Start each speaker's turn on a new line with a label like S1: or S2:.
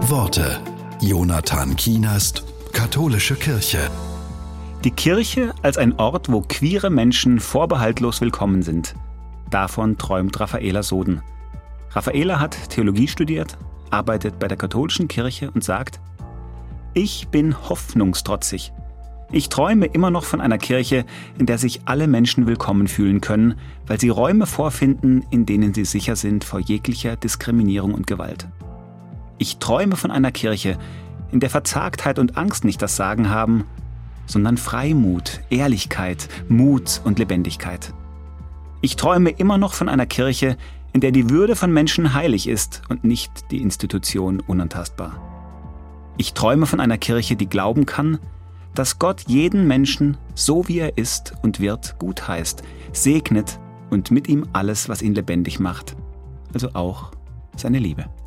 S1: Worte. Jonathan Kienast, Katholische Kirche.
S2: Die Kirche als ein Ort, wo queere Menschen vorbehaltlos willkommen sind. Davon träumt Raffaela Soden. Raffaela hat Theologie studiert, arbeitet bei der katholischen Kirche und sagt: Ich bin hoffnungstrotzig. Ich träume immer noch von einer Kirche, in der sich alle Menschen willkommen fühlen können, weil sie Räume vorfinden, in denen sie sicher sind vor jeglicher Diskriminierung und Gewalt. Ich träume von einer Kirche, in der Verzagtheit und Angst nicht das Sagen haben, sondern Freimut, Ehrlichkeit, Mut und Lebendigkeit. Ich träume immer noch von einer Kirche, in der die Würde von Menschen heilig ist und nicht die Institution unantastbar. Ich träume von einer Kirche, die glauben kann, dass Gott jeden Menschen, so wie er ist und wird, gutheißt, segnet und mit ihm alles, was ihn lebendig macht, also auch seine Liebe.